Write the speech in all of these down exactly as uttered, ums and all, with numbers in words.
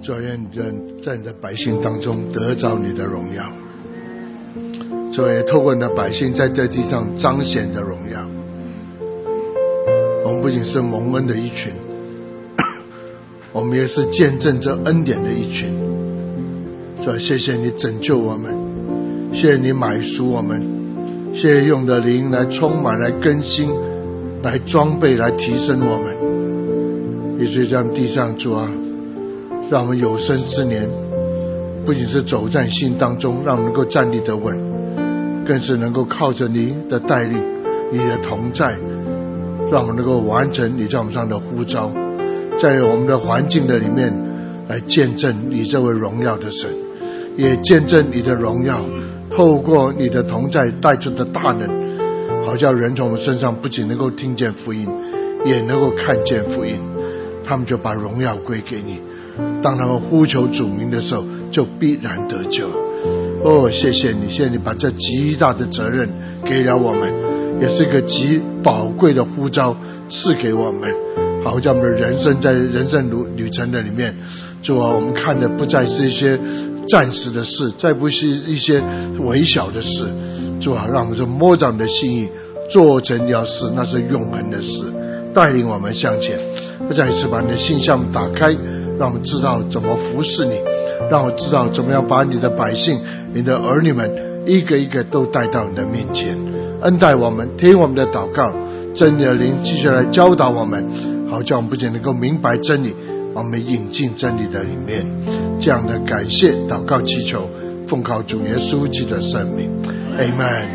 主啊，愿你在你的百姓当中得着你的荣耀。主啊，也透过你的百姓在这地上彰显的荣耀。我们不仅是蒙恩的一群，我们也是见证这恩典的一群。主啊，谢谢你拯救我们，谢谢你买赎我们，谢谢用的灵来充满、来更新、来装备、来提升我们。以至于在地上，主啊，让我们有生之年不仅是走在信当中，让我们能够站立得稳，更是能够靠着你的带领、你的同在，让我们能够完成你在我们上的呼召，在我们的环境的里面来见证你这位荣耀的神，也见证你的荣耀透过你的同在带出的大能，好叫人从我们身上不仅能够听见福音，也能够看见福音，他们就把荣耀归给你。当他们呼求主名的时候，就必然得救。哦，谢谢你，谢谢你把这极大的责任给了我们，也是一个极宝贵的呼召赐给我们，好叫我们的人生在人生旅程的里面，主啊，我们看的不再是一些暂时的事，再不是一些微小的事，主啊，让我们就摸着你的心意，做成要事，那是永恒的事，带领我们向前。再一次把你的心向打开，让我们知道怎么服侍你，让我知道怎么样把你的百姓、你的儿女们一个一个都带到你的面前，恩待我们，听我们的祷告，真理的灵继续来教导我们，好叫我们不仅能够明白真理，把我们引进真理的里面。这样的感谢祷告祈求，奉靠主耶稣基督的圣名 Amen。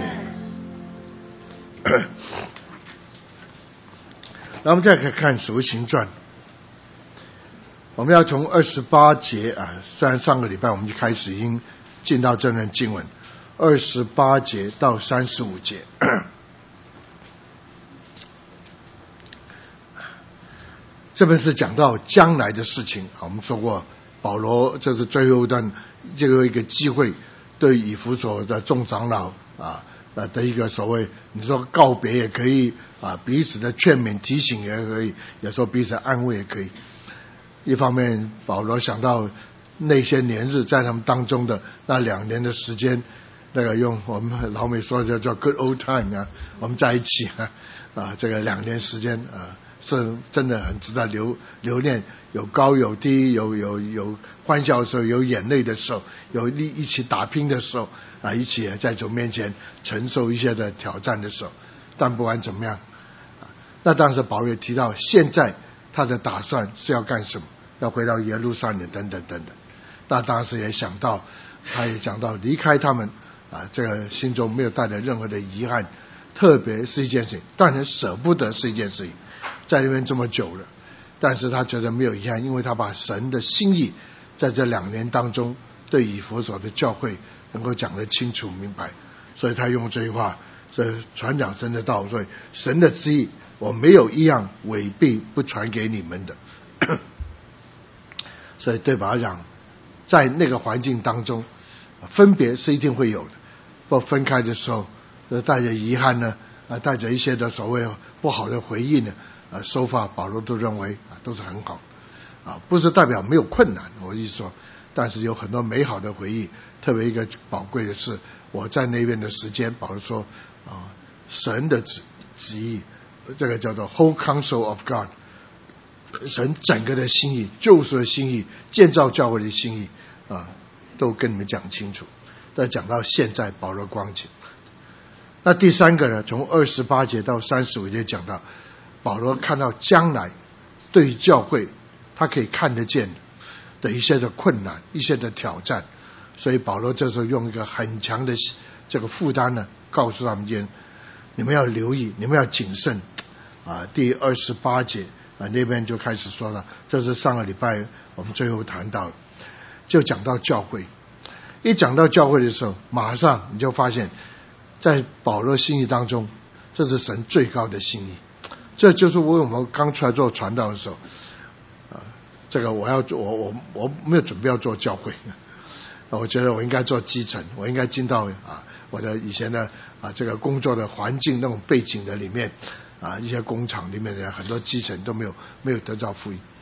那我们再看使徒行传，我们要从二十八节啊，虽然上个礼拜我们就开始已经进到这段经文，二十八节到三十五节。这边是讲到将来的事情。我们说过，保罗这是最后一段这个一个机会，对以弗所的众长老啊的一个所谓，你说告别也可以啊，彼此的劝勉提醒也可以，有时候彼此安慰也可以。一方面保罗想到那些年日在他们当中的那两年的时间，那个用我们老美说的叫 good old time 啊，我们在一起啊，啊这个两年时间啊是真的很值得留留念，有高有低，有有有欢笑的时候，有眼泪的时候，有一一起打拼的时候啊，一起在主面前承受一些的挑战的时候。但不管怎么样啊，那当时保罗也提到现在他的打算是要干什么，要回到耶路撒冷等等等等。那当时也想到，他也讲到离开他们啊，这个心中没有带来任何的遗憾，特别是一件事情，当然舍不得是一件事情，在那边这么久了，但是他觉得没有遗憾，因为他把神的心意在这两年当中对以弗所的教会能够讲得清楚明白，所以他用这句话，这传讲神的道，所以神的旨意我没有一样违背不传给你们的。所以对保罗讲，在那个环境当中，分别是一定会有的，不分开的时候带着遗憾呢，带着一些的所谓不好的回忆呢，呃，收发保罗都认为啊都是很好啊，不是代表没有困难，我意思说，但是有很多美好的回忆。特别一个宝贵的是，我在那边的时间，保罗说啊，神的旨旨意，这个叫做 whole counsel of God， 神整个的心意、救赎的心意、建造教会的心意啊，都跟你们讲清楚。再讲到现在保罗光景，那第三个呢，从二十八节到三十五节讲到保罗看到将来对于教会他可以看得见的一些的困难、一些的挑战，所以保罗这时候用一个很强的这个负担呢，告诉他们间，你们要留意，你们要谨慎啊。第二十八节啊那边就开始说了，这是上个礼拜我们最后谈到，就讲到教会。一讲到教会的时候，马上你就发现在保罗心意当中，这是神最高的心意。这就是为我们刚出来做传道的时候啊，这个我要做我我我没有准备要做教会，我觉得我应该做基层，我应该进到啊我的以前的啊这个工作的环境那种背景的里面啊，一些工厂里面的很多基层都没有没有得到福音。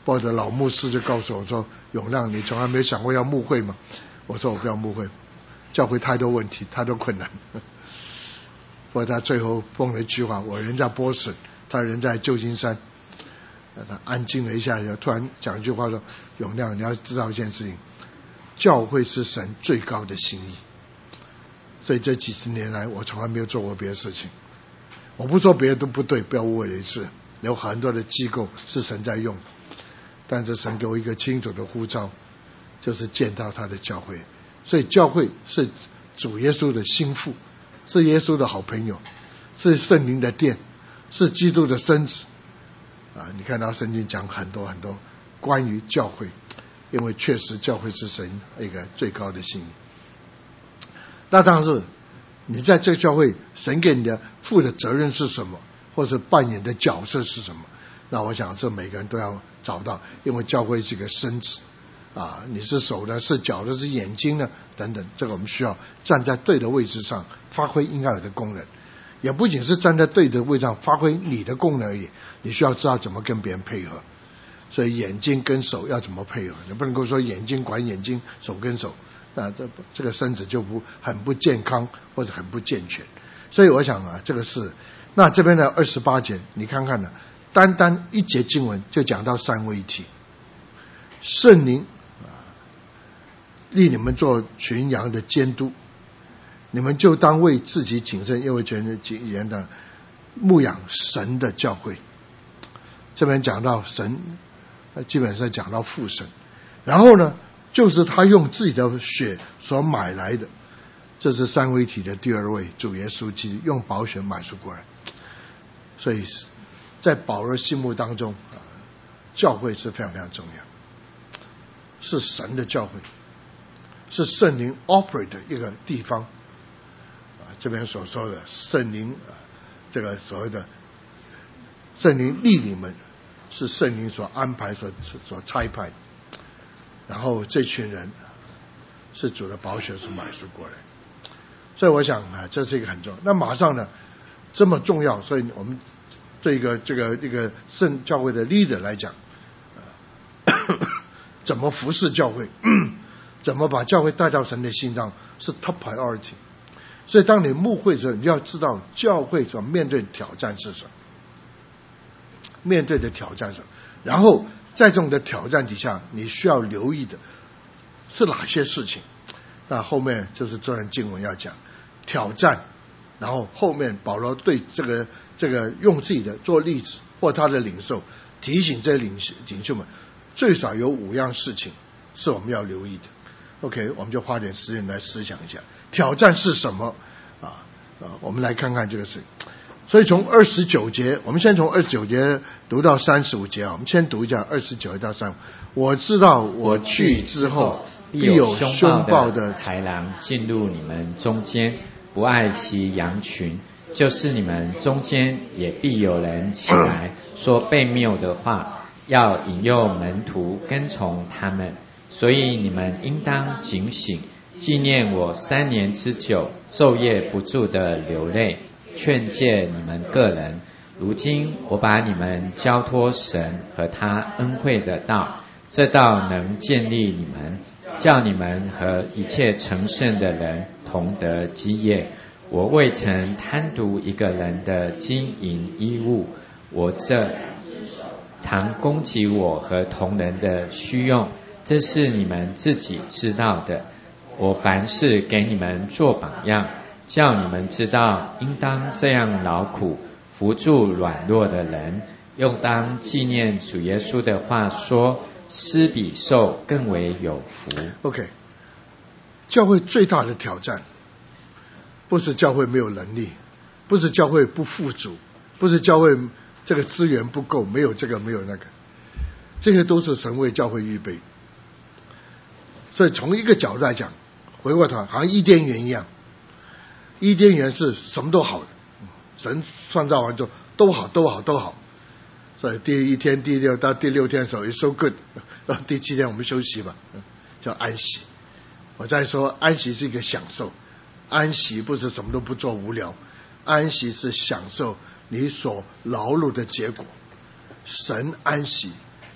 或者老牧师就告诉我说：“永亮，你从来没有想过要牧会吗？”我说：“我不要牧会，教会太多问题，太多困难。”或者他最后奉了一句话：“我人在波士，他人在旧金山。”他安静了一下，就突然讲一句话说：“永亮，你要知道一件事情，教会是神最高的心意。所以这几十年来，我从来没有做过别的事情。我不说别的都不对，不要误会一次。有很多的机构是神在用，但是神给我一个清楚的呼召，就是建造他的教会。所以教会是主耶稣的心腹，是耶稣的好朋友，是圣灵的殿，是基督的身子。啊，你看到圣经讲很多很多关于教会，因为确实教会是神一个最高的心意。那当然是你在这个教会，神给你的负的责任是什么，或是扮演的角色是什么？那我想这每个人都要找到，因为教会是一个身子啊，你是手的，是脚的，是眼睛的等等，这个我们需要站在对的位置上，发挥应该有的功能。也不仅是站在对的位置上发挥你的功能而已，你需要知道怎么跟别人配合。所以眼睛跟手要怎么配合？你不能够说眼睛管眼睛，手跟手，那这这个身子就不很不健康或者很不健全。所以我想啊，这个是那这边的二十八节，你看看呢，单单一节经文就讲到三位一体，圣灵啊，立你们做群羊的监督。你们就当为自己谨慎，因为全人谨严的牧养神的教会。这边讲到神，基本上讲到父神，然后呢，就是他用自己的血所买来的，这是三位一体的第二位主耶稣基督用宝血买赎过来。所以在保罗心目当中，教会是非常非常重要，是神的教会，是圣灵 operate 的一个地方。这边所说的圣灵啊，这个所谓的圣灵立你们，是圣灵所安排、所所差派，然后这群人是主的宝血所买赎过来，所以我想啊，这是一个很重要。那马上呢，这么重要，所以我们对一个这个这个圣教会的 leader 来讲，呃、怎么服侍教会，怎么把教会带到神的心上，是 top priority。所以当你牧会的时候，你要知道教会所面对的挑战是什么，面对的挑战是什么，然后在这种的挑战底下，你需要留意的是哪些事情。那后面就是这段经文要讲挑战，然后后面保罗对这个这个用自己的做例子或他的领受，提醒这些领领袖们，最少有五样事情是我们要留意的。OK， 我们就花点时间来思想一下挑战是什么啊？啊，我们来看看这个事。所以从二十九节，我们先从二十九节读到三十五节啊。我们先读一下二十九到三十五。我知道我去之后，必有凶暴的豺狼进入你们中间，不爱惜羊群。就是你们中间也必有人起来说悖谬的话，要引诱门徒跟从他们。所以你们应当警醒，纪念我三年之久，昼夜不住的流泪，劝诫你们个人。如今我把你们交托神和他恩惠的道，这道能建立你们，叫你们和一切成圣的人同得基业。我未曾贪图一个人的金银衣物，我这常供给我和同人的需用，这是你们自己知道的。我凡事给你们做榜样，叫你们知道应当这样劳苦，扶助软弱的人，又当纪念主耶稣的话说，施比受更为有福。 OK， 教会最大的挑战不是教会没有能力，不是教会不富足，不是教会这个资源不够，没有这个没有那个，这些都是神为教会预备。所以从一个角度来讲，回过头好像伊甸园一样，伊甸园是什么都好的，神创造完之后都好都好都好。所以第一天第六到第六天的时候 it's so good， 到第七天我们休息吧，叫安息。我再说安息是一个享受，安息不是什么都不做无聊，安息是享受你所劳碌的结果。神安息，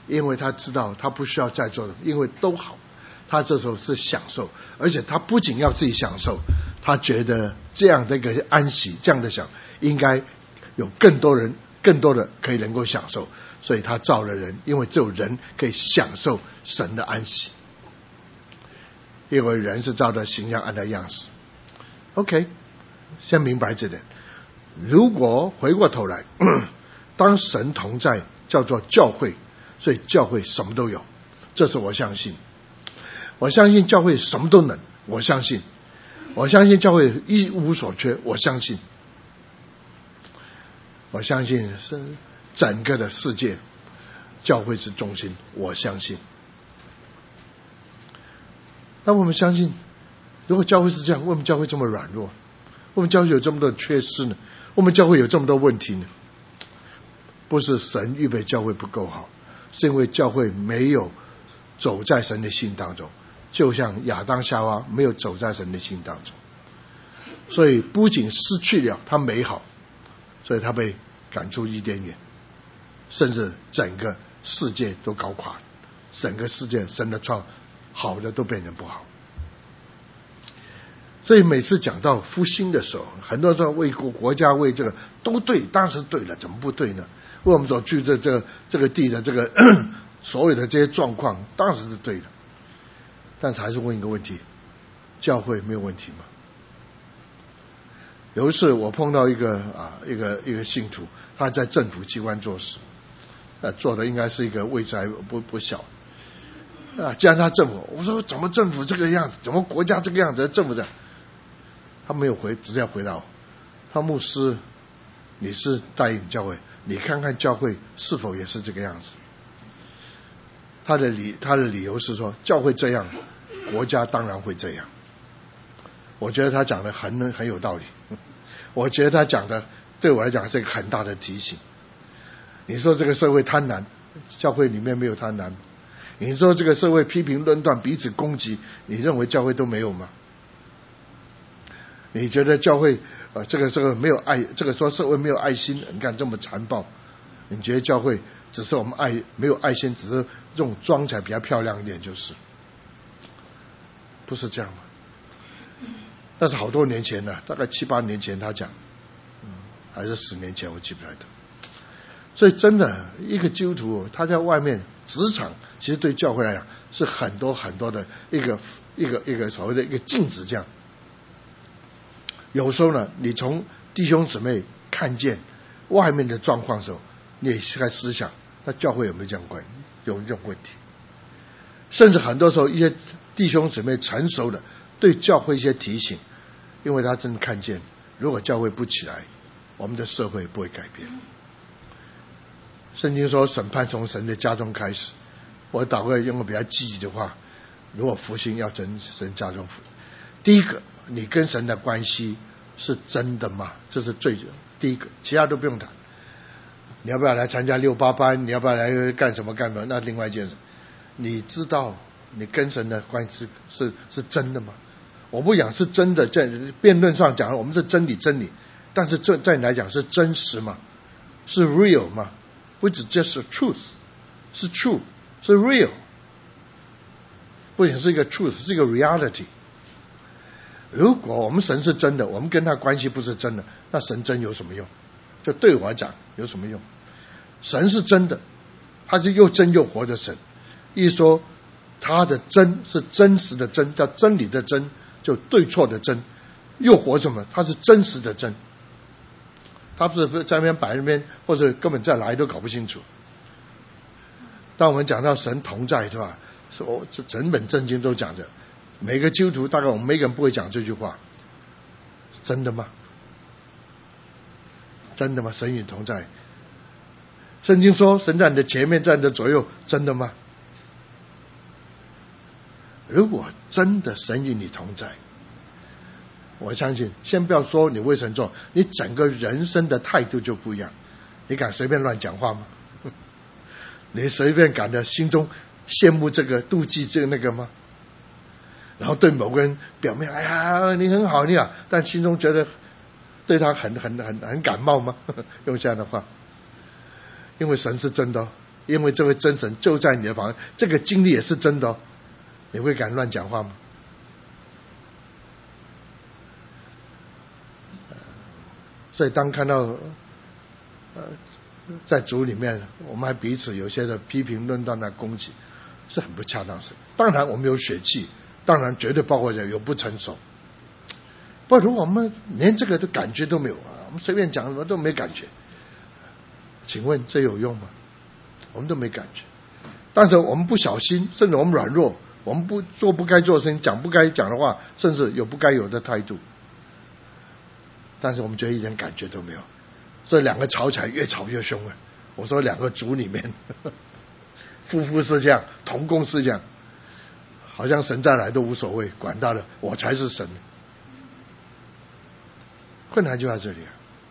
因为他知道他不需要再做的，因为都好。他这时候是享受，而且他不仅要自己享受，他觉得这样的一个安息，这样的想，应该有更多人更多的可以能够享受，所以他造了人，因为只有人可以享受神的安息，因为人是照着形象按的样式。 OK， 先明白这点。如果回过头来当神同在叫做教会，所以教会什么都有，这是我相信。我相信教会什么都能，我相信。我相信教会一无所缺，我相信。我相信是整个的世界教会是中心，我相信。那我们相信，如果教会是这样，为什么教会这么软弱？为什么教会有这么多缺失呢？为什么教会有这么多问题呢？不是神预备教会不够好，是因为教会没有走在神的心当中，就像亚当夏娃没有走在神的心当中，所以不仅失去了他美好，所以他被赶出伊甸园，甚至整个世界都搞垮了，整个世界神的创好的都变成不好。所以每次讲到复兴的时候，很多时候为国国家为这个都对，当时对了，怎么不对呢？为我们所居这这个这个地的这个所有的这些状况，当时是对的。但是还是问一个问题，教会没有问题吗？有一次我碰到一个啊一个一个信徒，他在政府机关做事，呃做的应该是一个位置还不不小啊。既然他政府，我说怎么政府这个样子，怎么国家这个样子，政府这样，他没有回，直接回答我，他牧师，你是带领教会，你看看教会是否也是这个样子。他的理他的理由是说，教会这样，国家当然会这样。我觉得他讲的很很有道理，我觉得他讲的对我来讲是一个很大的提醒。你说这个社会贪婪，教会里面没有贪婪？你说这个社会批评论断，彼此攻击，你认为教会都没有吗？你觉得教会呃这个这个没有爱，这个说社会没有爱心，你看这么残暴，你觉得教会只是我们爱没有爱心，只是这种装起来比较漂亮一点，就是不是这样吗？但是好多年前呢，大概七八年前他讲，嗯，还是十年前，我记不来的。所以真的一个基督徒，他在外面职场，其实对教会来讲是很多很多的一个一个一个所谓的一个镜子这样。有时候呢，你从弟兄姊妹看见外面的状况的时候，你也是在思想，那教会有没有这样关有这种问题？甚至很多时候，一些弟兄姊妹成熟的对教会一些提醒，因为他真的看见，如果教会不起来，我们的社会不会改变。圣经说，审判从神的家中开始。我祷告用个比较积极的话，如果复兴要真神家中复，第一个，你跟神的关系是真的吗？这是最第一个，其他都不用谈。你要不要来参加六八班？你要不要来干什么干什么？那另外一件事，你知道你跟神的关系是是是真的吗？我不讲是真的，在辩论上讲我们是真理真理，但是这在你来讲是真实吗？是 real 吗？不只 just truth， 是 true， 是 real， 不仅是一个 truth， 是一个 reality。如果我们神是真的，我们跟他关系不是真的，那神真有什么用？就对我来讲有什么用？神是真的，他是又真又活的神。一说他的真是真实的真，叫真理的真，就对错的真。又活什么？他是真实的真，他不是在那边摆那边，或者根本再来都搞不清楚。当我们讲到神同在，是吧？是我这整本圣经都讲着，每个基督徒大概我们每个人不会讲这句话，真的吗？真的吗？神与你同在。圣经说神在你的前面，在你的左右，真的吗？如果真的神与你同在，我相信先不要说你为神做，你整个人生的态度就不一样。你敢随便乱讲话吗？你随便敢的心中羡慕这个妒忌这个那个吗？然后对某个人表面哎呀你很好你好，但心中觉得对他很很很很感冒吗？用这样的话，因为神是真的， 因为这位真神就在你的旁边，这个经历也是真的哦。你会敢乱讲话吗？所以当看到呃在主里面我们还彼此有些的批评论断的攻击，是很不恰当的事。当然我们有血气，当然绝对包括有不成熟。不如我们连这个的感觉都没有啊，我们随便讲什么都没感觉，请问这有用吗？我们都没感觉。但是我们不小心，甚至我们软弱，我们不做不该做的事情，讲不该讲的话，甚至有不该有的态度，但是我们觉得一点感觉都没有。所以两个吵起来越吵越凶啊！我说两个族里面呵呵夫妇是这样，同工是这样，好像神再来都无所谓，管他的，我才是神。困难就在这里啊，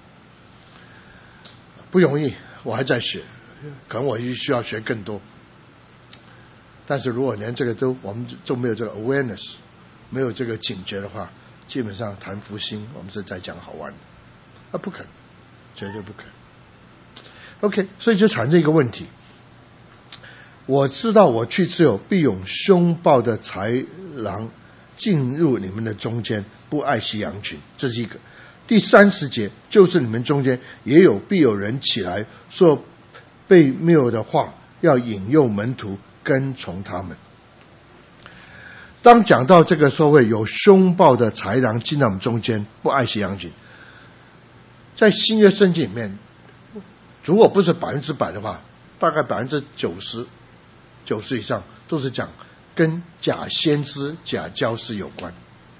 不容易，我还在学，可能我需要学更多。但是如果连这个都我们就没有这个 awareness， 没有这个警觉的话，基本上谈福音我们是在讲好玩的，啊不可能，绝对不可能。OK， 所以就产生一个问题，我知道我去之后必有凶暴的豺狼进入你们的中间，不爱惜羊群，这是一个。第三十节，就是你们中间也有必有人起来说悖谬的话，要引诱门徒跟从他们。当讲到这个说会有凶暴的豺狼进到我们中间，不爱惜羊群，在新约圣经里面，如果不是百分之百的话，大概百分之九十、九十以上都是讲跟假先知、假教师有关，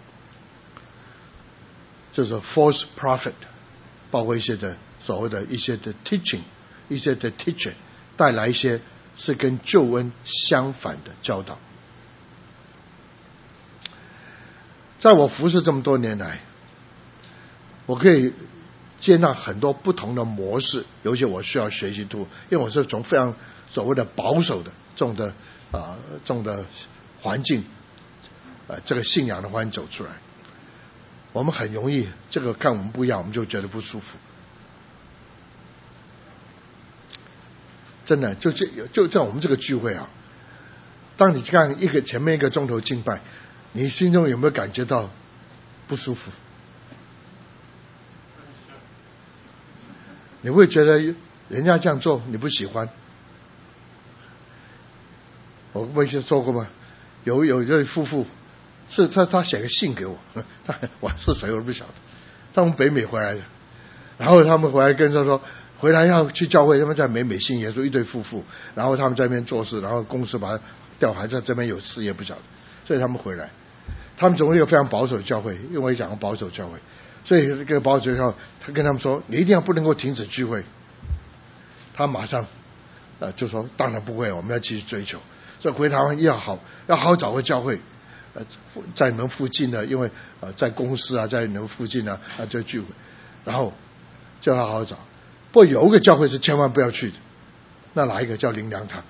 就是 false prophet， 包括一些的所谓的一些的 teaching， 一些的 teacher 带来一些是跟救恩相反的教导。在我服侍这么多年来，我可以接纳很多不同的模式，尤其我需要学习度，因为我是从非常所谓的保守的这种的啊、呃、这种的环境，呃这个信仰的环境走出来，我们很容易这个看我们不一样，我们就觉得不舒服。真的，就这就在我们这个聚会啊，当你看一个前面一个钟头敬拜，你心中有没有感觉到不舒服？你会觉得人家这样做你不喜欢？我不是说过吗？有有一对夫妇，是他他写个信给我，他我是谁我都不晓得，他们北美回来的，然后他们回来跟他说，回来要去教会，他们在美美信耶稣，一对夫妇，然后他们在那边做事，然后公司把他调，还在这边有事业不晓得，所以他们回来。他们从一个非常保守的教会，因为我讲保守教会，所以这个保守教会，他跟他们说，你一定要不能够停止聚会。他马上呃就说，当然不会，我们要继续追求。所以回台湾要好，要好好找个教会，呃，在你们附近的，因为呃在公司啊，在你们附近啊啊就聚会，然后就要好好找。不过有一个教会是千万不要去的，那哪一个？叫灵粮堂。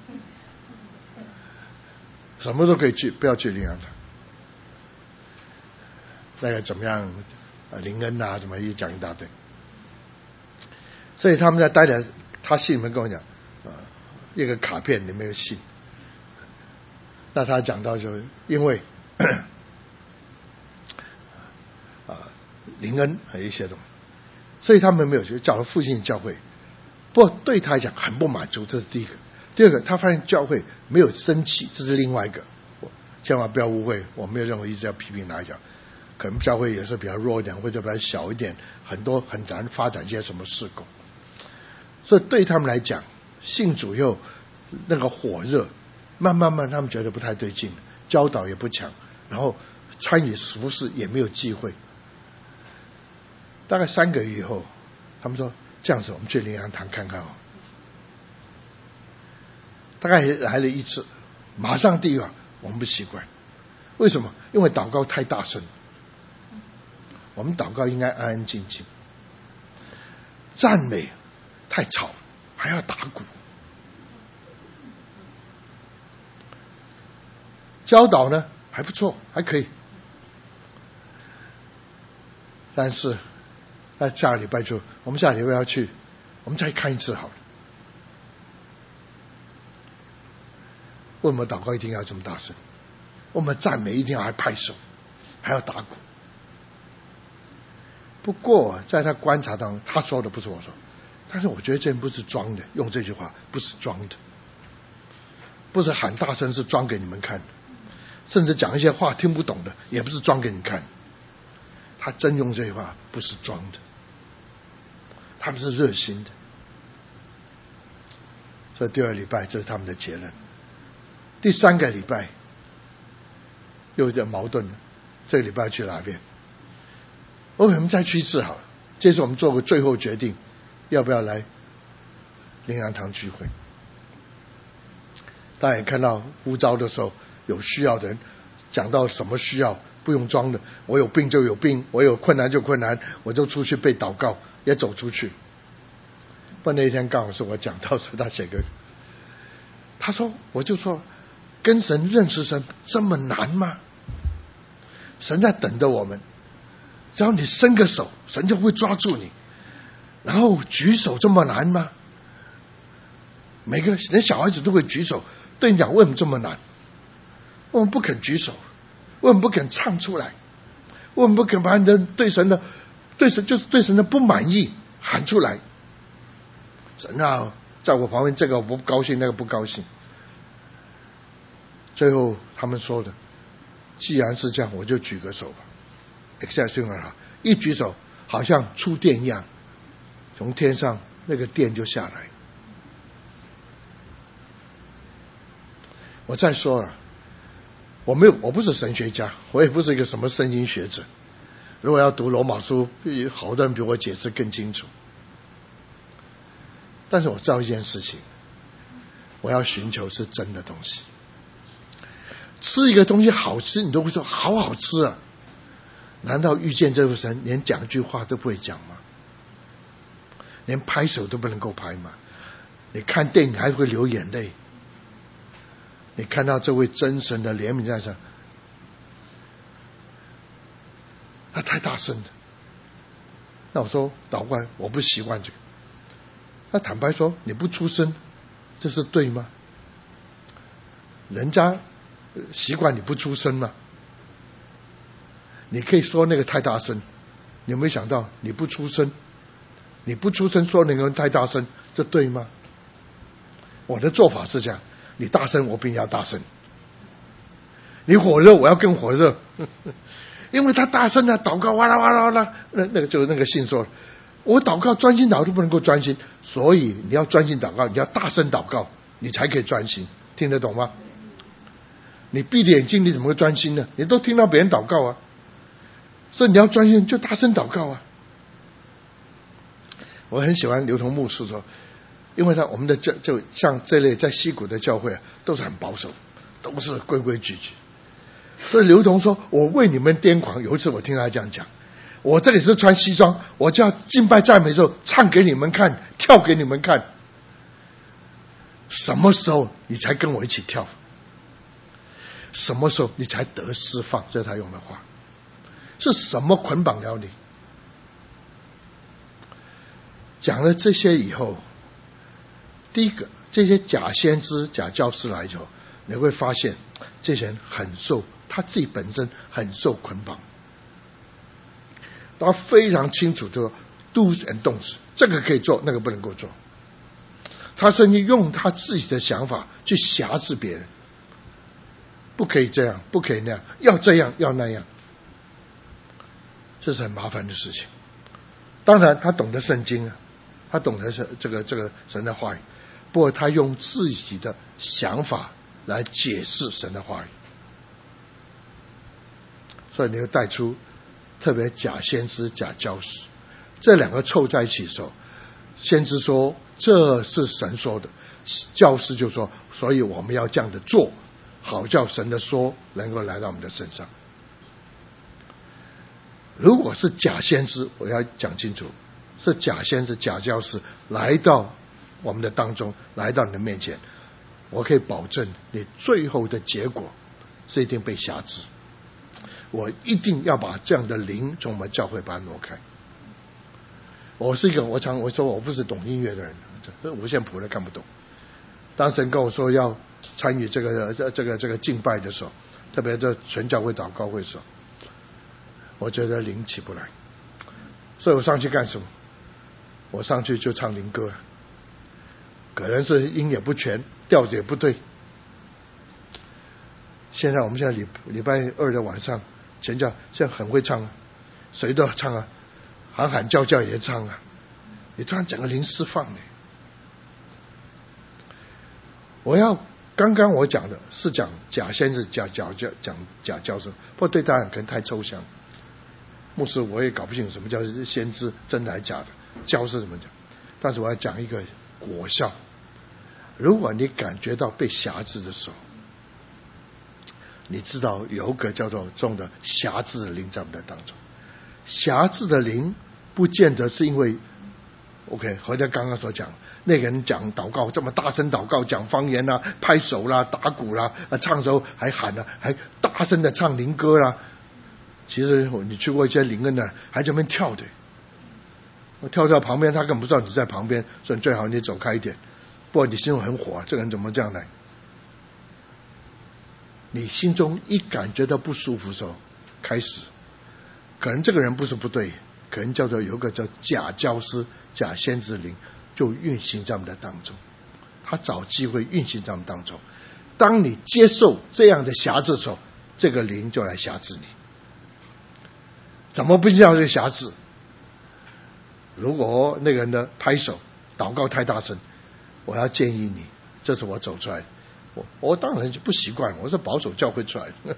什么都可以去，不要去灵粮堂。那个怎么样？呃，灵恩啊，怎么一讲一大堆。所以他们在待的，他信里面跟我讲，呃，一个卡片里面有信。那他讲到说，因为啊灵恩还有一些东西，所以他们没有去找了附近教会。不过对他来讲很不满足，这是第一个。第二个，他发现教会没有生气，这是另外一个。千万不要误会，我没有任何意思要批评哪一讲。可能教会也是比较弱一点，或者比较小一点，很多很难发展一些什么事工。所以对他们来讲，信主又那个火热，慢慢慢他们觉得不太对劲，教导也不强，然后参与服事也没有机会。大概三个月以后，他们说这样子，我们去灵粮堂看看哦。大概来了一次，马上第一个我们不习惯，为什么？因为祷告太大声。我们祷告应该安安静静，赞美太吵，还要打鼓。教导呢还不错，还可以，但是那下个礼拜就我们下个礼拜要去，我们再看一次好了。 为什么祷告一定要这么大声？我们赞美一定要还拍手，还要打鼓？不过在他观察当中，他说的不是我说，但是我觉得这不是装的，用这句话不是装的，不是喊大声是装给你们看的，甚至讲一些话听不懂的也不是装给你看，他真用这句话不是装的，他们是热心的。所以第二礼拜这是他们的结论。第三个礼拜又有点矛盾了，这个礼拜去哪边？我们再去一次好了，这次我们做个最后决定，要不要来灵粮堂聚会？大家也看到呼召的时候，有需要的人讲到什么需要，不用装的，我有病就有病，我有困难就困难，我就出去被祷告，也走出去。不，那一天刚好是我讲到说他写个，他说我就说跟神认识神这么难吗？神在等着我们，只要你伸个手，神就会抓住你。然后举手这么难吗？每个连小孩子都会举手，对你讲为什么这么难？我们不肯举手，我们不肯唱出来，我们不肯把你的对神的对神就是对神的不满意喊出来。神啊，在我旁边这个我不高兴，那个不高兴。最后他们说的，既然是这样，我就举个手吧。Excelsior 一举手，好像触电一样，从天上那个电就下来。我再说了，我没有，我不是神学家，我也不是一个什么圣经学者。如果要读罗马书，好多人比我解释更清楚。但是我知道一件事情，我要寻求是真的东西。吃一个东西好吃，你都会说好好吃啊！难道遇见这位神，连讲句话都不会讲吗？连拍手都不能够拍吗？你看电影还会流眼泪？你看到这位真神的怜悯在上，他太大声了。那我说祷告，我不习惯这个。那坦白说，你不出声，这是对吗？人家习惯你不出声吗？你可以说那个太大声，你有没有想到你不出声，你不出声说那个人太大声，这对吗？我的做法是这样，你大声我比你要大声，你火热我要更火热，因为他大声啊，祷告哇啦哇啦哇啦，那那个就是那个信说，我祷告专心祷告都不能够专心，所以你要专心祷告，你要大声祷告，你才可以专心，听得懂吗？你闭着眼睛你怎么会专心呢？你都听到别人祷告啊，所以你要专心就大声祷告啊。我很喜欢刘同牧师说，因为他我们的教就像这类在西谷的教会啊，都是很保守，都是规规矩矩。所以刘同说，我为你们癫狂。有一次我听他这样讲，我这里是穿西装，我就要敬拜赞美的时候唱给你们看，跳给你们看。什么时候你才跟我一起跳？什么时候你才得释放？这是他用的话。是什么捆绑了你？讲了这些以后，第一个，这些假先知、假教师来以后，你会发现这些人很受他自己本身很受捆绑。他非常清楚的 do's and don'ts， 这个可以做，那个不能够做。他甚至用他自己的想法去辖制别人，不可以这样，不可以那样，要这样，要那样。这是很麻烦的事情。当然他懂得圣经啊，他懂得这个这个神的话语，不过他用自己的想法来解释神的话语，所以你会带出特别假先知、假教师这两个凑在一起的时候，先知说这是神说的，教师就说所以我们要这样的做，好叫神的说能够来到我们的身上。如果是假先知，我要讲清楚，是假先知、假教师来到我们的当中，来到你的面前，我可以保证你最后的结果是一定被辖制。我一定要把这样的灵从我们教会把它挪开。我是一个，我常我说我不是懂音乐的人，这五线谱都看不懂。当神跟我说要参与这个这这个这个敬拜的时候，特别在全教会祷告会的时候，我觉得灵起不来，所以我上去干什么？我上去就唱灵歌，可能是音也不全，调子也不对。现在我们现在礼礼拜二的晚上，全教现在很会唱啊，谁都唱啊，喊喊叫叫也唱啊，你突然整个灵释放呢。我要刚刚我讲的是讲假先知、假假教、讲假教授，不过对大家可能太抽象。牧师我也搞不清楚什么叫先知，真的还假的，教是怎么讲。但是我要讲一个果效。如果你感觉到被辖制的时候，你知道有一个叫做这种的辖制的灵在我们的当中。辖制的灵不见得是因为 OK， 好像刚刚所讲，那个人讲祷告这么大声祷告，讲方言啦、拍手啦、打鼓啦、唱的时候还喊啦、还大声的唱灵歌啦。其实你去过一些灵恩呢，还在那边跳的，我跳到旁边，他根本不知道你在旁边，所以最好你走开一点。不然你心中很火，这个人怎么这样来？你心中一感觉到不舒服的时候，开始，可能这个人不是不对，可能叫做有一个叫假教师、假先知灵，就运行在我们的当中，他找机会运行在我们当中。当你接受这样的辖制的时候，这个灵就来辖制你。怎么不叫这个辖制？如果那个人的拍手、祷告太大声，我要建议你，这是我走出来的。我我当然就不习惯，我是保守教会出来的。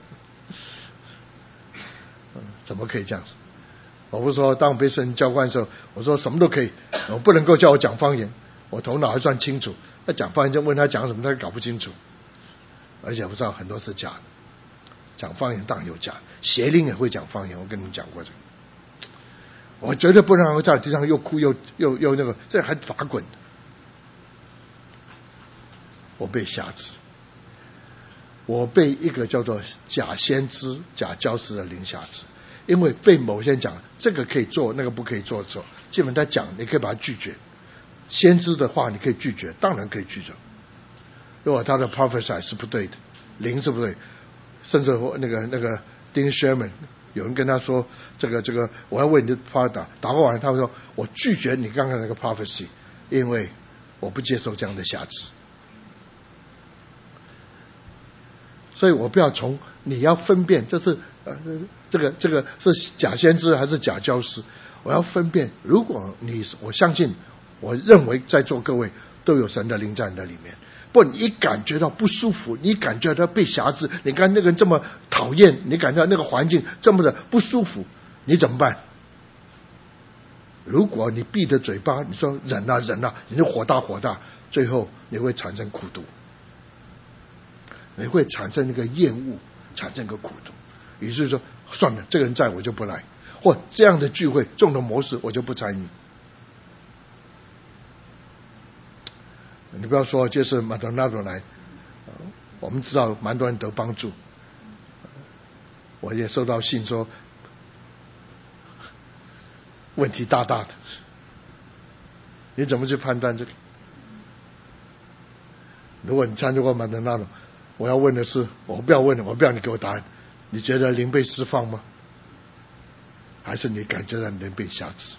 怎么可以这样子？我不是说当我被圣灵浇灌的时候，我说什么都可以，我不能够叫我讲方言，我头脑还算清楚。那讲方言就问他讲什么，他搞不清楚，而且我知道很多是假的。讲方言当然有假，邪灵也会讲方言，我跟你们讲过这个。我绝对不让他在地上又哭又又又那个，这还打滚。我被辖制，我被一个叫做假先知、假教师的灵辖制。因为被某些人讲这个可以做，那个不可以做的时候，基本他讲你可以把它拒绝。先知的话你可以拒绝，当然可以拒绝。如果他的 prophesy 是不对的，灵是不对，甚至那个那个 Dean Sherman 有人跟他说这个这个我要为你的 prophet 打祷告完，他说我拒绝你刚才那个 prophecy， 因为我不接受这样的辖制。所以我不要从你要分辨这是呃这个这个是假先知还是假教师，我要分辨。如果你我相信，我认为在座各位都有神的灵在你的里面。不，你一感觉到不舒服，你感觉到被辖制，你看那个人这么讨厌，你感觉到那个环境这么的不舒服，你怎么办？如果你闭着嘴巴，你说忍啊忍啊，你就火大火大，最后你会产生苦毒。你会产生一个厌恶，产生一个苦毒，于是说算了，这个人在我就不来，或这样的聚会这种的模式我就不参与。你不要说就是马多纳多来，我们知道蛮多人得帮助，我也收到信说问题大大的，你怎么去判断这个？如果你参加过马多纳多，我要问的是，我不要问了，我不要你给我答案。你觉得灵被释放吗？还是你感觉到灵被辖制？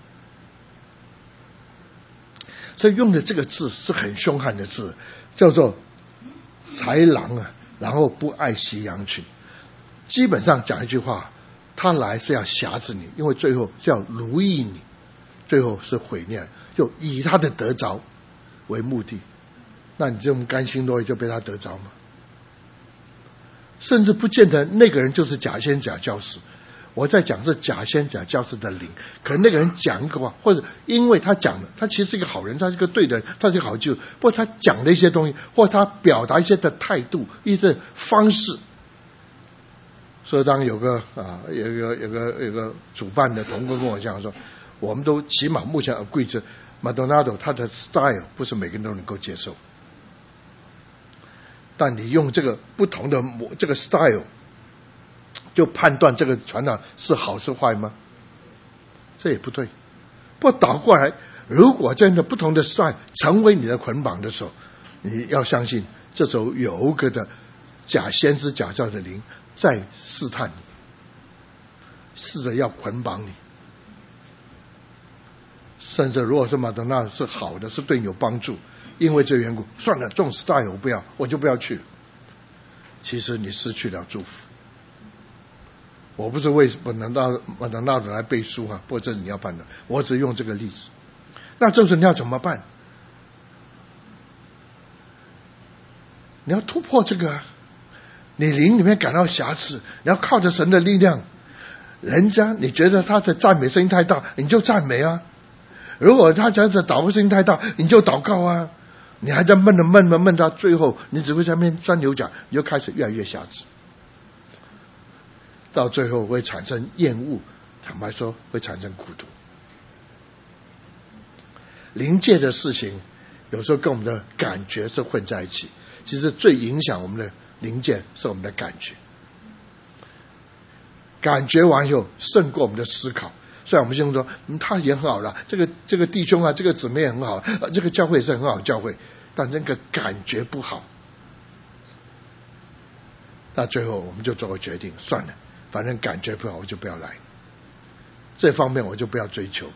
所以用的这个字是很凶悍的字，叫做豺狼啊，然后不爱惜羊群。基本上讲一句话，他来是要辖制你，因为最后是要奴役你，最后是毁灭，就以他的得着为目的。那你这么甘心乐意就被他得着吗？甚至不见得那个人就是假先假教师。我在讲是假先假教师的灵，可能那个人讲一个话，或者因为他讲了，他其实是一个好人，他是一个对的人，他是一个好基督徒，不过他讲的一些东西，或他表达一些的态度、一些方式。所以当有个啊，有一个有个有个主办的同工跟我讲说，我们都起码目前 agree 着马多纳多他的 style 不是每个人都能够接受。但你用这个不同的这个 style 就判断这个传道是好是坏吗？这也不对。不过倒过来，如果真的不同的 style 成为你的捆绑的时候，你要相信这时候有一个的假先知假教的灵在试探你，试着要捆绑你，甚至如果是马德纳是好的，是对你有帮助，因为这缘故算了，这种 style 我不要，我就不要去了。其实你失去了祝福。我不是为马德纳马德纳来背书啊，或者你要判断，我只用这个例子。那这时候你要怎么办？你要突破这个啊，你灵里面感到瑕疵，你要靠着神的力量。人家你觉得他的赞美声音太大，你就赞美啊；如果他觉得祷告声音太大，你就祷告啊。你还在闷着闷着闷到最后，你只会在那边钻牛角，你就开始越来越瑕疵，到最后会产生厌恶，坦白说会产生孤独。灵界的事情有时候跟我们的感觉是混在一起，其实最影响我们的灵界是我们的感觉，感觉完以后胜过我们的思考。虽然我们心中说、嗯、他也很好了，这个这个弟兄啊，这个姊妹也很好、呃、这个教会也是很好的教会，但那个感觉不好，那最后我们就做个决定，算了，反正感觉不好我就不要来，这方面我就不要追求。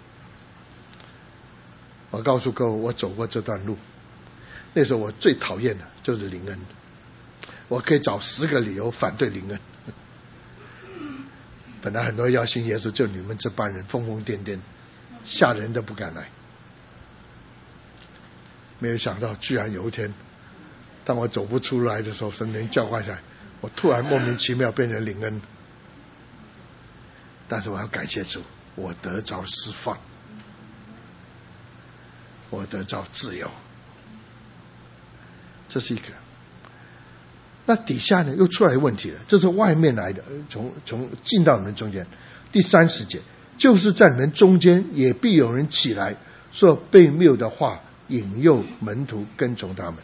我告诉各位，我走过这段路，那时候我最讨厌的就是灵恩，我可以找十个理由反对灵恩。本来很多人要信耶稣，就你们这帮人疯疯癫癫，吓人都不敢来。没有想到居然有一天当我走不出来的时候，神灵叫唤下来，我突然莫名其妙变成灵恩。但是我要感谢主，我得着释放，我得着自由，这是一个。那底下呢又出来问题了，这是外面来的，从从进到你们中间。第三十节，就是在你们中间也必有人起来说悖谬的话，引诱门徒跟从他们，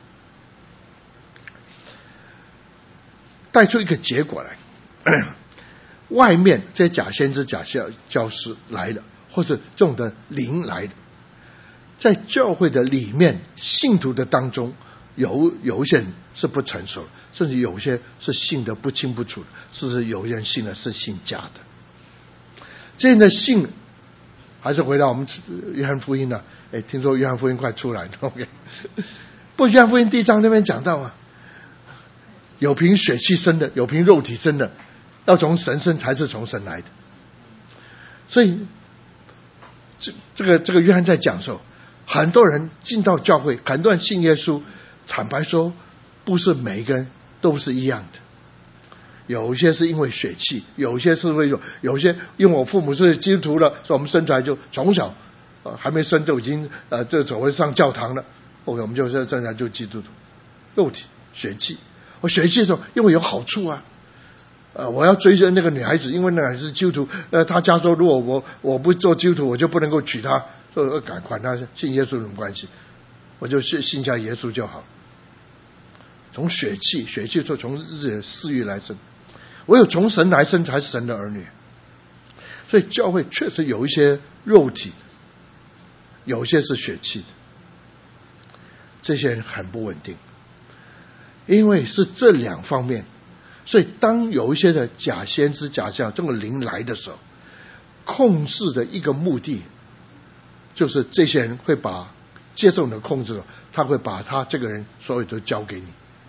带出一个结果来。外面这些假先知假教教师来的，或是这种的灵来的，在教会的里面信徒的当中，有有一些人是不成熟的，甚至有些是信得不清不楚的，甚至有些人信的是信假的。这样的信，还是回到我们约翰福音呢、啊？哎，听说约翰福音快出来了 ，OK？ 不，约翰福音第一章那边讲到啊，有凭血气生的，有凭肉体生的，要从神生才是从神来的。所以，这这个这个约翰在讲的时候，很多人进到教会，很多人信耶稣。坦白说，不是每一个人都是一样的，有一些是因为血气，有一些是为有些因为我父母是基督徒了，所以我们生出来就从小、呃、还没生就已经呃这走会上教堂了， OK， 我们就生出来就基督徒，肉体血气。我血气的时候，因为有好处啊，呃，我要追着那个女孩子，因为那个女孩子是基督徒，呃，他家说如果我我不做基督徒，我就不能够娶她，所以赶快他信耶稣有什么关系？我就信信下耶稣就好。从血气，血气说从自己的私欲来生，唯有从神来生才是神的儿女。所以教会确实有一些肉体，有些是血气的，这些人很不稳定，因为是这两方面。所以当有一些的假先知假教这个灵来的时候，控制的一个目的就是这些人会把接受你的控制了，他会把他这个人所有都交给你。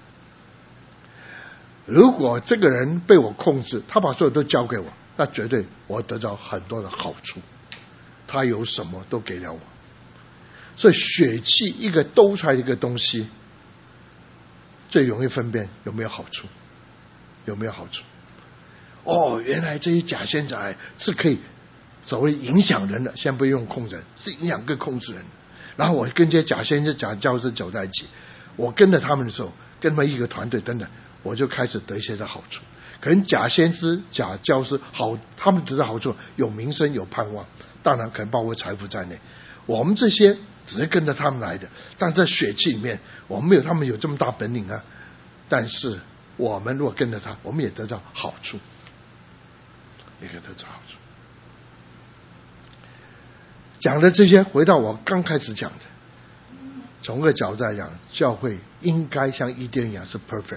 如果这个人被我控制，他把所有都交给我，那绝对我得到很多的好处，他有什么都给了我。所以血气一个兜出来的一个东西，最容易分辨有没有好处，有没有好处。哦，原来这些假先知是可以所谓影响人的，先不用控制人，是影响跟控制人。然后我跟这些假先知假教师走在一起，我跟着他们的时候，跟他们一个团队等等，我就开始得一些的好处。可能假先知假教师好，他们得到好处有名声有盼望，当然可能包括财富在内。我们这些只是跟着他们来的，但在血气里面我们没有他们有这么大本领啊。但是我们如果跟着他，我们也得到好处，也可以得到好处。讲的这些，回到我刚开始讲的， 从个角度来讲，教会应该像伊甸一样是 perfect，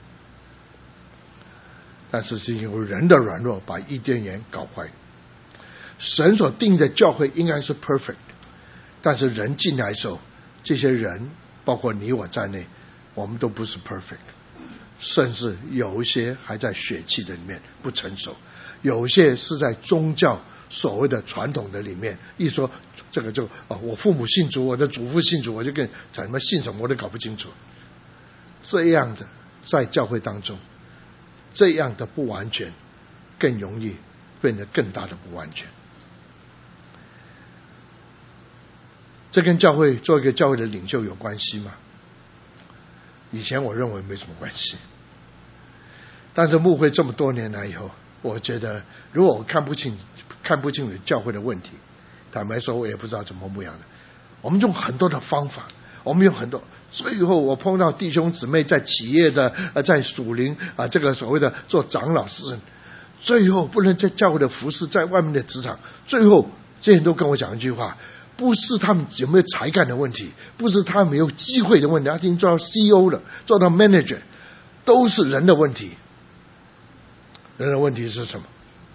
但是是因为人的软弱把伊甸园搞坏。神所定的教会应该是 perfect， 但是人进来的时候，这些人包括你我在内，我们都不是 perfect， 甚至有一些还在血气的里面不成熟，有些是在宗教所谓的传统的里面，一说这个就哦，我父母信主，我的祖父信主，我就跟怎么信什么我都搞不清楚。这样的在教会当中，这样的不完全，更容易变得更大的不完全。这跟教会做一个教会的领袖有关系吗？以前我认为没什么关系，但是牧会这么多年来以后，我觉得如果我看不清看不清楚教会的问题，坦白说我也不知道怎么牧养的。我们用很多的方法，我们用很多，最后我碰到弟兄姊妹在企业的呃在属灵啊这个所谓的做长老诗人，最后不能在教会的服侍，在外面的职场，最后这些人都跟我讲一句话，不是他们有没有才干的问题，不是他们没有机会的问题，他已经做到 C E O 了，做到 manager， 都是人的问题。人的问题是什么？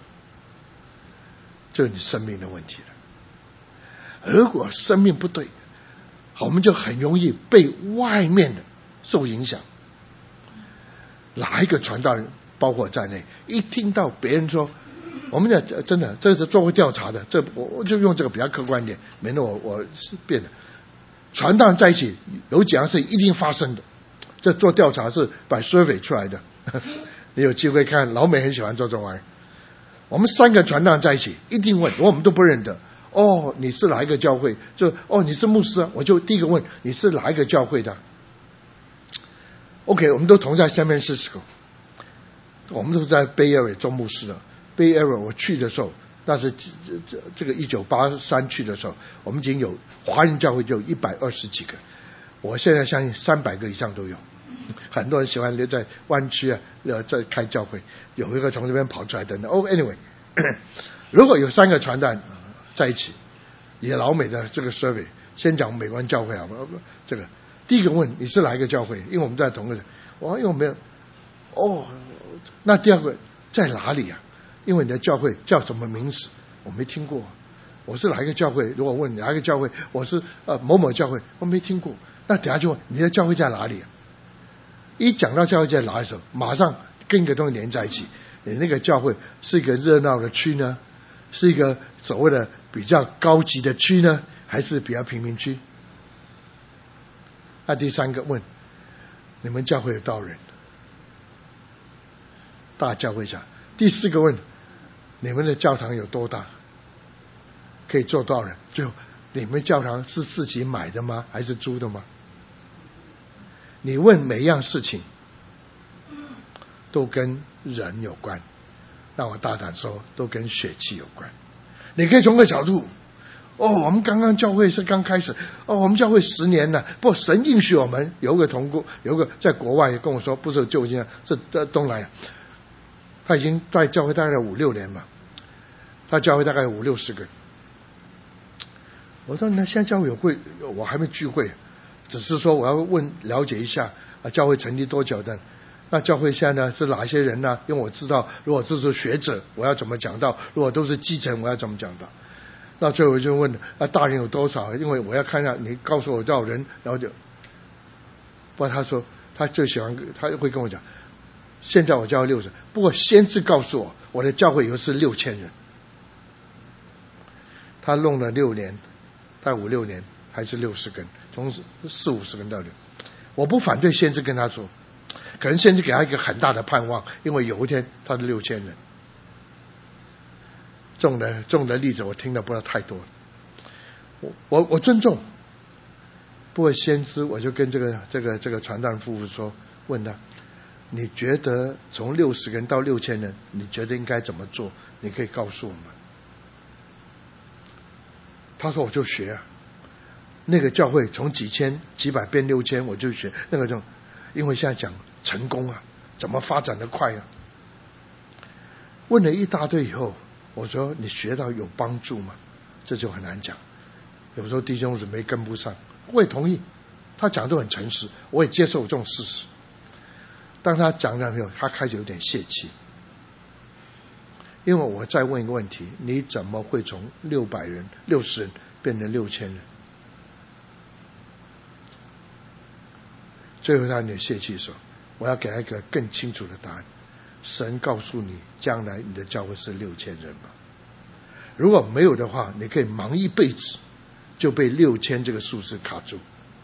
就是你生命的问题了。如果生命不对，我们就很容易被外面的受影响。哪一个传道人，包括在内，一听到别人说，我们讲真的，这是做过调查的，这我我就用这个比较客观一点，免得我我变了。传道人在一起有几样事一定发生的，这做调查是by survey 出来的。你有机会看，老美很喜欢做这玩意儿。我们三个传道人在一起，一定问，我们都不认得。哦，你是哪一个教会？就哦，你是牧师啊，我就第一个问你是哪一个教会的 ？OK， 我们都同在 San Francisco， 我们都是在 Bay Area 做牧师的。Bay Area 我去的时候，那是这这这个一九八三去的时候，我们已经有华人教会就有一百二十几个，我现在相信三百个以上都有。很多人喜欢留在湾区啊，呃，在开教会，有一个从这边跑出来等等。哦 ，anyway， 如果有三个传道人在一起，也老美的这个 survey， 先讲美国教会啊，这个第一个问你是哪一个教会？因为我们在同个，我因为我没有，哦，那第二个在哪里啊？因为你的教会叫什么名字？我没听过。我是哪一个教会？如果问你哪一个教会，我是呃某某教会，我没听过。那等下就问你的教会在哪里啊？一讲到教会在哪里的时候，马上跟一个东西连在一起。你那个教会是一个热闹的区呢，是一个所谓的比较高级的区呢，还是比较平民区？那第三个问，你们教会有多少人？大教会讲。第四个问，你们的教堂有多大？可以坐多少人？最后，你们教堂是自己买的吗？还是租的吗？你问每一样事情都跟人有关，那我大胆说都跟血气有关。你可以从个角度，哦，我们刚刚教会是刚开始，哦，我们教会十年了，不，神应许我们。有个同工，有个在国外跟我说，不是旧金山，是东南亚，他已经在教会大概五六年嘛，他教会大概有五六十个人。我说那现在教会有会，我还没聚会，只是说我要问了解一下啊，教会成立多久的？那教会现在呢是哪些人呢？因为我知道，如果这是学者，我要怎么讲到；如果都是基层，我要怎么讲到？那最后我就问啊，大人有多少？因为我要看一下你告诉我多少人，然后就，不过他说他最喜欢，他会跟我讲，现在我教会六十，不过先知告诉我，我的教会以后是六千人。他弄了六年，大概五六年，还是六十根，从四五十根到六。我不反对先知跟他说，可能先知给他一个很大的盼望，因为有一天他是六千人。这种的这种的例子我听的不知道太多了，我我我尊重。不过先知我就跟这个这个这个传道人夫妇说，问他，你觉得从六十人到六千人，你觉得应该怎么做？你可以告诉我们。他说我就学啊，那个教会从几千几百变六千，我就学那个就，因为现在讲成功啊，怎么发展得快啊？问了一大堆以后，我说你学到有帮助吗？这就很难讲，有时候弟兄姊妹跟不上，我也同意， 他讲都很诚实，我也接受这种事实。当他讲了以后，他开始有点泄气，因为我再问一个问题：你怎么会从六百人、六十人变成六千人？最后他有点泄气说：“我要给他一个更清楚的答案。神告诉你，将来你的教会是六千人吗？如果没有的话，你可以忙一辈子，就被六千这个数字卡住。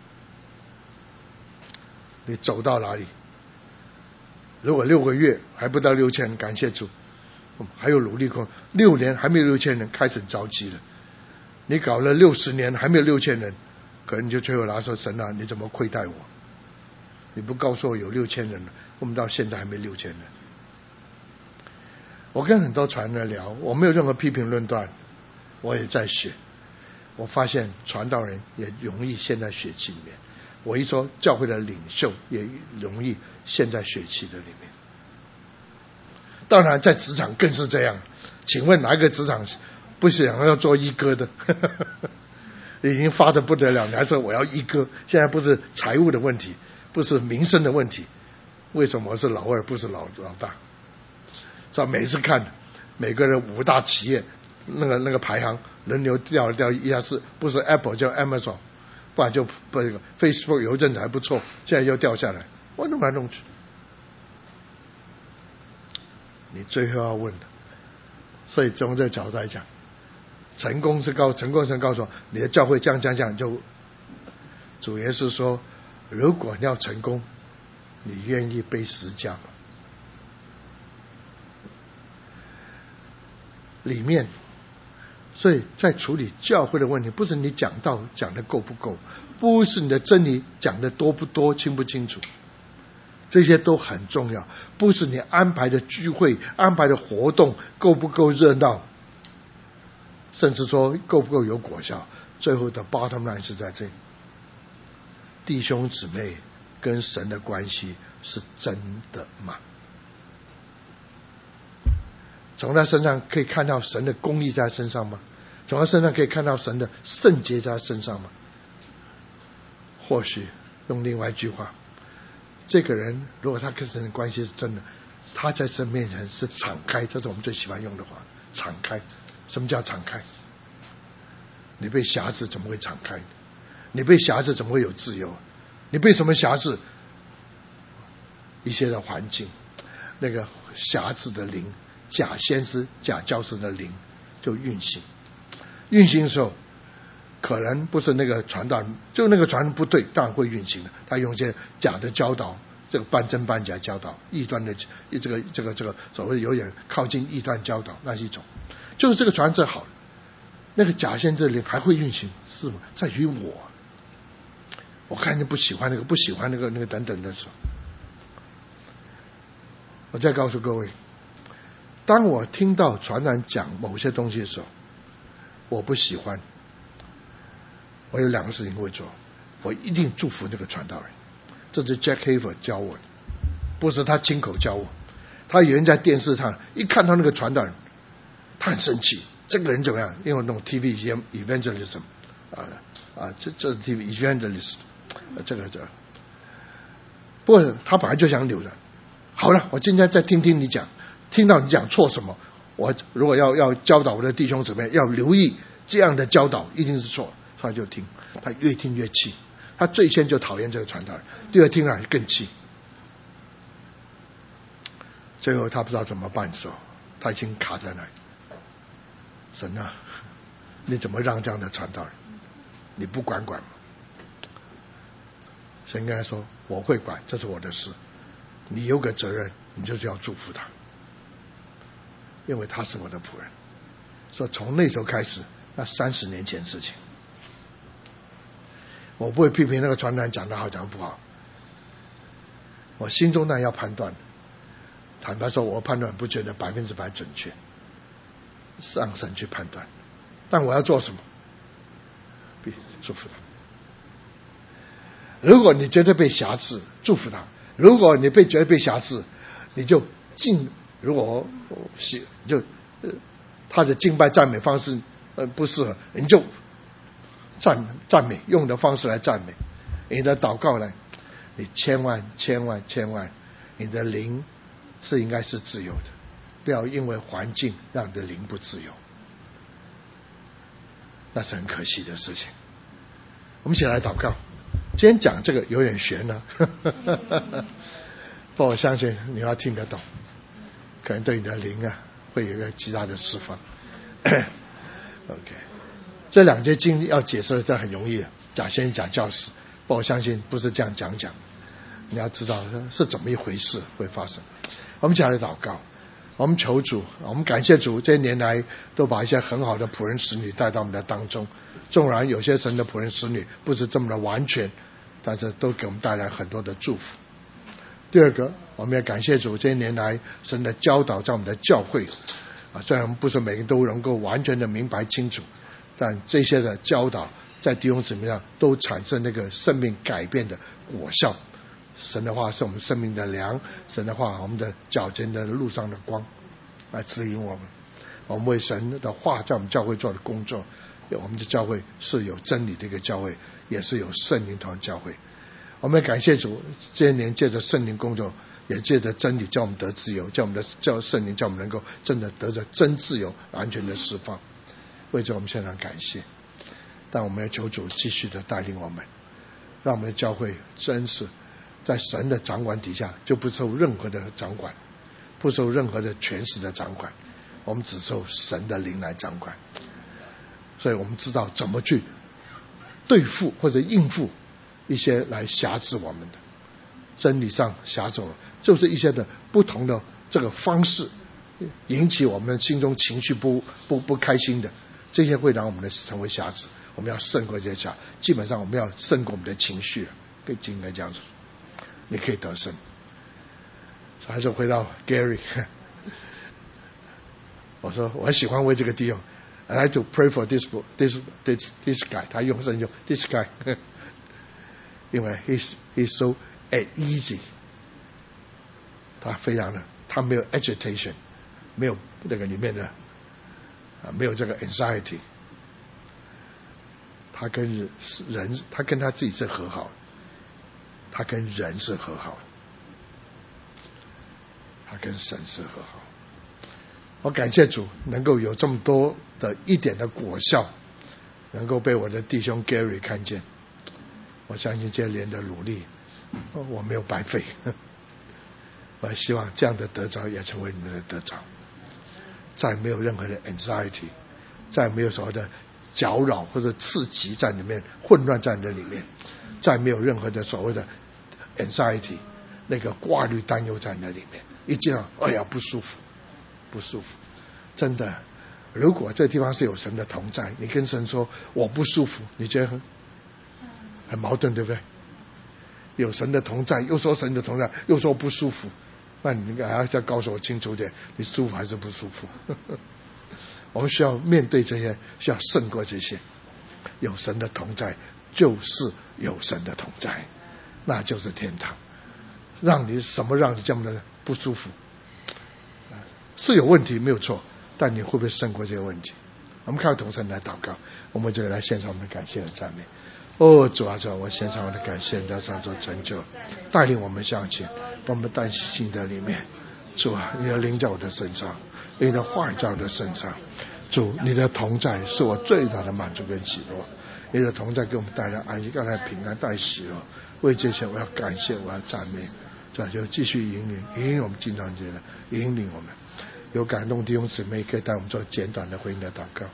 你走到哪里？如果六个月还不到六千，感谢主，还有努力过；六年还没有六千人，开始着急了。你搞了六十年还没有六千人，可能就最后拿说：神啊，你怎么亏待我？你不告诉我有六千人了，我们到现在还没六千人。”我跟很多传人聊，我没有任何批评论断，我也在学。我发现传道人也容易陷在血气里面，我一说教会的领袖也容易陷在血气的里面。当然在职场更是这样，请问哪一个职场不想要做一哥的？已经发得不得了，你还说我要一哥？现在不是财务的问题，不是民生的问题，为什么我是老二不是老老大？是吧？每次看每个人五大企业那个那个排行轮流掉掉一下，是不是 Apple 叫 Amazon， 不然就不 Facebook 有一阵子还不错，现在又掉下来，我弄来弄去。你最后要问的，所以从这个角度来讲，成功是告成功神告诉我，你的教会这样这样这样，就主耶稣说，如果你要成功，你愿意背十架吗？里面，所以在处理教会的问题，不是你讲道讲的够不够，不是你的真理讲的多不多、清不清楚，这些都很重要。不是你安排的聚会、安排的活动够不够热闹，甚至说够不够有果效。最后的 bottom line 是在这里：弟兄姊妹跟神的关系是真的吗？从他身上可以看到神的公义在他身上吗？从他身上可以看到神的圣洁在他身上吗？或许用另外一句话，这个人如果他跟神的关系是真的，他在神面前是敞开，这是我们最喜欢用的话，敞开。什么叫敞开？你被辖制怎么会敞开？你被辖制怎么会有自由？你被什么辖制？一些的环境，那个辖制的灵，假先知、假教师的灵就运行。运行的时候，可能不是那个传道人，就那个传不对，当然会运行的。他用一些假的教导，这个半真半假教导，异端的这个这个这个所谓有点靠近异端教导，那是一种。就是这个传者好，那个假先知灵还会运行，是吗？在于我，我看见不喜欢那个，不喜欢那个那个等等的时候，我再告诉各位，当我听到传人讲某些东西的时候，我不喜欢，我有两个事情会做，我一定祝福那个传道人。这是 Jack Hayford 教我的，不是他亲口教我。他有人在电视上一看到那个传道人，他很生气，这个人怎么样？因为那种 T V evangelism 啊啊，这这 T V evangelist， 这个这个，不过他本来就想留着。好了，我今天再听听你讲，听到你讲错什么，我如果要要教导我的弟兄姊妹，要留意这样的教导一定是错，他就听，他越听越气，他最先就讨厌这个传道人，第二听了更气，最后他不知道怎么办的时候，他已经卡在那里。神啊，你怎么让这样的传道人？你不管管吗？神跟他说：“我会管，这是我的事。你有个责任，你就是要祝福他，因为他是我的仆人。”所以从那时候开始，那三十年前事情，我不会批评那个传道人讲得好讲不好，我心中那要判断。坦白说，我判断不觉得百分之百准确，让神去判断。但我要做什么？必须祝福他。如果你觉得被辖制，祝福他；如果你被觉得被辖制，你就敬。如果喜就、呃、他的敬拜赞美方式呃不适合，你就赞赞美，用的方式来赞美。 你的祷告呢，你千万千万千万，你的灵是应该是自由的，不要因为环境让你的灵不自由，那是很可惜的事情。我们一起来祷告。今天讲这个有点悬呢、啊，不我相信你要听得懂，可能对你的灵啊会有一个极大的释放。OK， 这两节经要解释这很容易，假先知假教师，不我相信不是这样讲讲，你要知道是怎么一回事会发生。我们一起来祷告，我们求主，我们感谢主，这些年来都把一些很好的仆人使女带到我们的当中，纵然有些神的仆人使女不是这么的完全，但是都给我们带来很多的祝福。第二个，我们也感谢主，这些年来神的教导在我们的教会啊，虽然不是每个人都能够完全的明白清楚，但这些的教导在弟兄姊妹上都产生那个生命改变的果效。神的话是我们生命的粮，神的话我们的脚前的路上的光，来指引我们。我们为神的话在我们教会做的工作，我们的教会是有真理的一个教会，也是有圣灵团教会。我们也感谢主，这些年借着圣灵工作，也借着真理叫我们得自由，叫我们的叫圣灵叫我们能够真的得着真自由，完全的释放。为这我们献上感谢，但我们要求主继续的带领我们，让我们的教会真是在神的掌管底下，就不受任何的掌管，不受任何的权势的掌管，我们只受神的灵来掌管。所以我们知道怎么去对付或者应付一些来辖制我们的真理上辖制我们，就是一些的不同的这个方式引起我们心中情绪不不不开心的，这些会让我们的成为辖制。我们要胜过这些辖，基本上我们要胜过我们的情绪，跟应该这样子，你可以得胜。还是回到 Gary， 我说我很喜欢为这个弟兄 I like to pray for this this this this guy， 他用神用 this guy， 因为 he's he's so at easy， 他非常的他没有 agitation， 没有那个里面的啊没有这个 anxiety， 他跟人他跟他自己是和好，他跟人是和好，他跟神是和好。我感谢主能够有这么多的一点的果效能够被我的弟兄 Gary 看见，我相信这些年的努力我没有白费，我希望这样的得着也成为你们的得着，再没有任何的 anxiety， 再没有所谓的搅扰或者刺激在里面，混乱在你的里面，再没有任何的所谓的 anxiety， 那个挂虑担忧在你的里面，一见到哎呀不舒服不舒服。真的，如果这地方是有神的同在，你跟神说我不舒服，你觉得很很矛盾，对不对？有神的同在，又说神的同在，又说不舒服，那你应该还要再告诉我清楚点，你舒服还是不舒服？我们需要面对这些，需要胜过这些。有神的同在就是有神的同在，那就是天堂。让你什么让你这么的不舒服？是有问题没有错，但你会不会胜过这个问题？我们靠同声来祷告，我们就来献上我们的感谢和赞美。哦，主啊，主啊，我献上我的感谢，在上做成就，带领我们向前，把我们带进的里面。主啊，你的灵在我的身上，你的话在我的身上。主，你的同在是我最大的满足跟喜乐，你的同在给我们带来安息，带来平安，带来喜乐。为这些我要感谢，我要赞美。主啊，就继续引领引领我们经常节的引领我们。有感动弟兄姊妹可以带我们做简短的回应的祷告。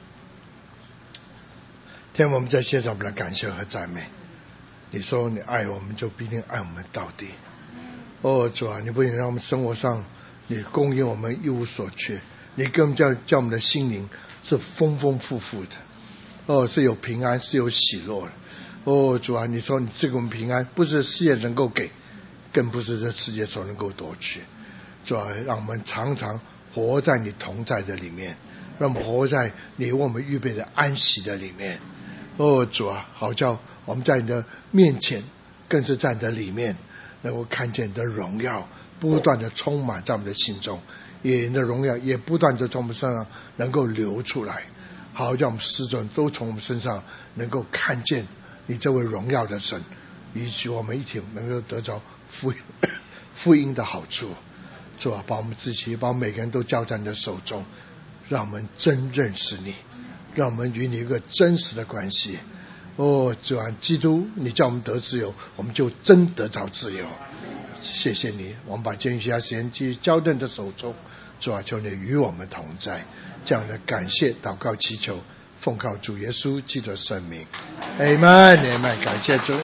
天父，我们在献上我们的感谢和赞美。你说你爱我们，就必定爱我们到底。哦，主啊，你不仅让我们生活上你供应我们一无所缺，你更叫叫我们的心灵是丰丰富富的。哦，是有平安，是有喜乐的。哦，主啊，你说你赐给我们平安，不是世界能够给，更不是这世界所能够夺取。主啊，让我们常常活在你同在的里面，让我们活在你为我们预备的安息的里面。哦，主啊，好叫我们在你的面前，更是在你的里面，能够看见你的荣耀不断的充满在我们的心中，也你的荣耀也不断的从我们身上能够流出来，好叫我们师尊都从我们身上能够看见你这位荣耀的神， 以及我们一起能够得着福音福音的好处。主啊，把我们自己，把我们每个人都交在你的手中，让我们真认识你，让我们与你有一个真实的关系。哦，主啊，基督，你叫我们得自由，我们就真得着自由。谢谢你，我们把接下来时间继续交在你的手中。主啊，求你与我们同在。这样的感谢祷告祈求，奉靠主耶稣基督的圣名，阿们，阿们，感谢主。